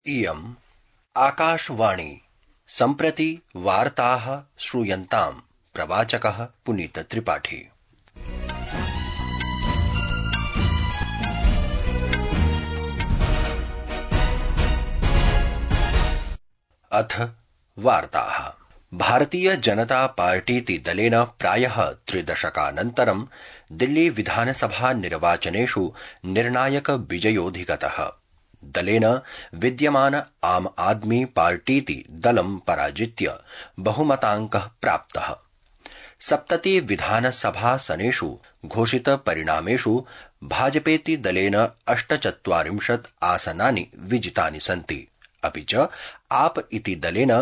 इयम् आकाशवाणी सम्प्रति वार्ताः श्रूयन्ताम् प्रवाचकः पुनीतत्रिपाठी। अथ वार्ताः। भारतीय जनता पार्टीति दलेन प्रायः त्रिदशकानन्तरं दिल्ली विधानसभा निर्वाचनेषु निर्णायक विजयोऽधिगतः। दलेन विद्यमान आम आदमी पार्टीति दलं पराजित्य बहुमताङ्कः प्राप्तः। 70 विधानसभासनेषु घोषित परिणामेषु भाजपेति दलेन 48 आसनानि विजितानि सन्ति, अपि च आप इति दलेन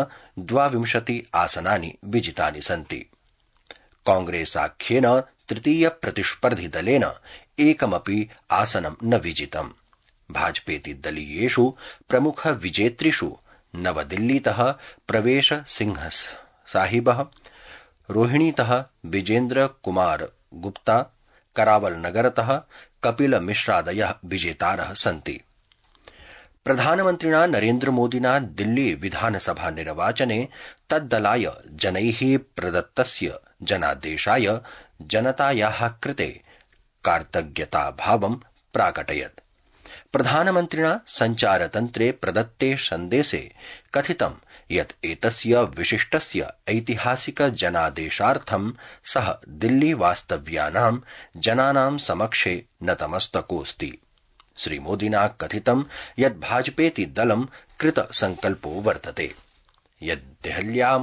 22 आसनानि विजितानि सन्ति। कांग्रेसाख्येन तृतीय प्रतिस्पर्धि दलेन एकमपि आसनं न विजितम्। भाजपेति दलीयेषु प्रमुख विजेतृषु नवदिल्लीतः प्रवेश सिंह साहिबः, रोहिणीतः विजेन्द्र कुमार गुप्ता, करावल नगरतः कपिल मिश्रादयः विजेतारः सन्ति। प्रधानमन्त्रिणा नरेन्द्र मोदिना दिल्ली विधानसभा निर्वाचने तद्दलाय जनैः प्रदत्तस्य जनादेशाय जनतायाः कृते कार्तज्ञताभावं प्राकटयत्। प्रधानमन्त्रिणा सञ्चारतन्त्रे प्रदत्ते सन्देशे कथितं यत् एतस्य विशिष्टस्य ऐतिहासिक जनादेशार्थं सः दिल्ली वास्तव्यानां जनानां समक्षे नतमस्तकोऽस्ति। श्रीमोदिना कथितं यत् भाजपेति दलं कृतसंकल्पो वर्तते, यत् देहल्यां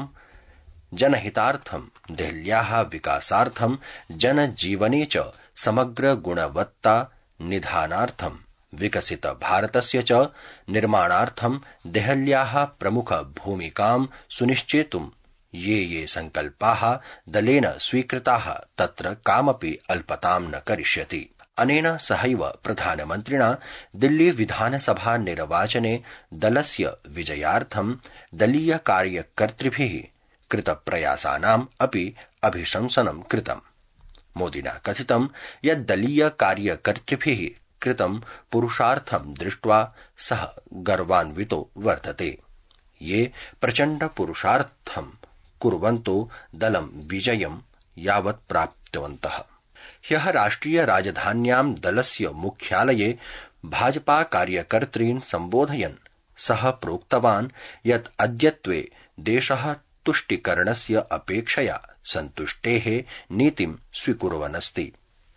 जनहितार्थं, देहल्याः विकासार्थं, जनजीवने च समग्र गुणवत्ता निधानार्थं, विकसित भारतस्य च निर्माणार्थं देहल्याः प्रमुख भूमिकां सुनिश्चेतुं ये संकल्पाः दलेन स्वीकृताः तत्र कामपि अल्पतां न करिष्यति। अनेन सहैव प्रधानमन्त्रिणा दिल्ली विधानसभा निर्वाचने दलस्य विजयार्थं दलीय कार्यकर्तृभिः कृतप्रयासानाम् अपि अभिशंसनं कृतम्। मोदिना कथितं यत् दलीय कार्यकर्तृभिः कृतं पुरुषार्थं दृष्ट्वा सः गर्वान्वितो वर्तते। ये प्रचण्ड पुरुषार्थं कुर्वन्तो दलं विजयं यावत् प्राप्तवन्तः। ह्यः राष्ट्रिय राजधान्यां दलस्य मुख्यालये भाजपा कार्यकर्तॄन् सम्बोधयन् सः प्रोक्तवान् यत् अद्यत्वे देशः तुष्टिकरणस्य अपेक्षया सन्तुष्टेः नीतिं स्वीकुर्वन्नस्ति।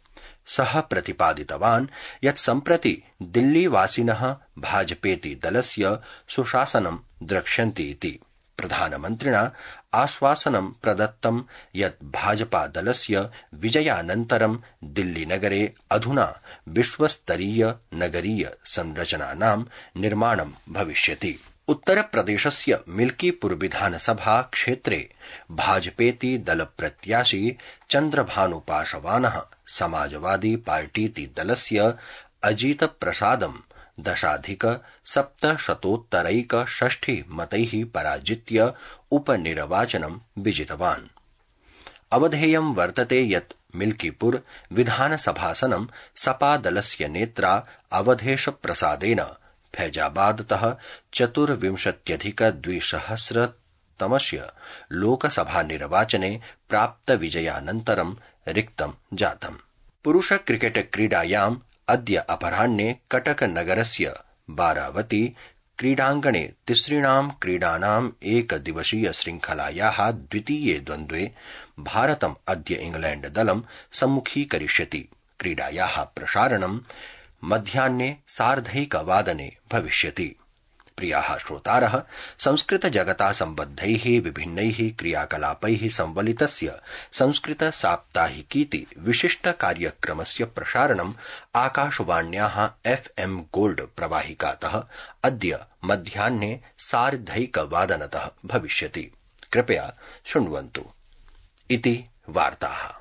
सः प्रतिपादितवान् यत् सम्प्रति दिल्लीवासिनः भाजपेति दलस्य सुशासनं द्रक्ष्यन्ति इति। प्रधानमन्त्रिणा आश्वासनं प्रदत्तं यत् भाजपा दलस्य विजयानन्तरं दिल्लीनगरे अधुना विश्वस्तरीय नगरीय संरचनानां निर्माणं भविष्यति। उत्तरप्रदेशस्य मिल्कीपुर विधानसभा क्षेत्रे भाजपेति दलप्रत्याशी चन्द्रभानुपासवानः समाजवादी पार्टीति दलस्य अजीत प्रसादं 10,760 मतैः पराजित्य उपनिर्वाचनं विजितवान्। अवधेयं वर्तते यत् मिल्कीपुर विधानसभासनं सपा दलस्य नेत्रा अवधेश प्रसादेन फैजाबादतः 24,200 लोकसभा निर्वाचने प्राप्त विजयानन्तरं रिक्तं जातम्। पुरुष क्रिकेट क्रीडायाम् अद्य अपराह्ने कटक नगरस्य बारावती क्रीडाङ्गणे तिसृणां क्रीडानाम् एकदिवसीय श्रृंखलायाः द्वितीये द्वन्द्वे भारतम् अद्य इंग्लैण्ड दलं सम्मुखीकरिष्यति। क्रीडायाः प्रसारणं मध्याह्ने 1:30 भविष्यति। प्रियाः श्रोतारः, संस्कृत जगता सम्बद्धैः विभिन्नैः क्रियाकलापैः संवलितस्य संस्कृत साप्ताहिकीति विशिष्ट कार्यक्रमस्य प्रसारणम् आकाशवाण्याः FM गोल्ड प्रवाहिकातः अद्य मध्याह्ने 1:30 भविष्यति। कृपया शृण्वन्तु। इति वार्ताः।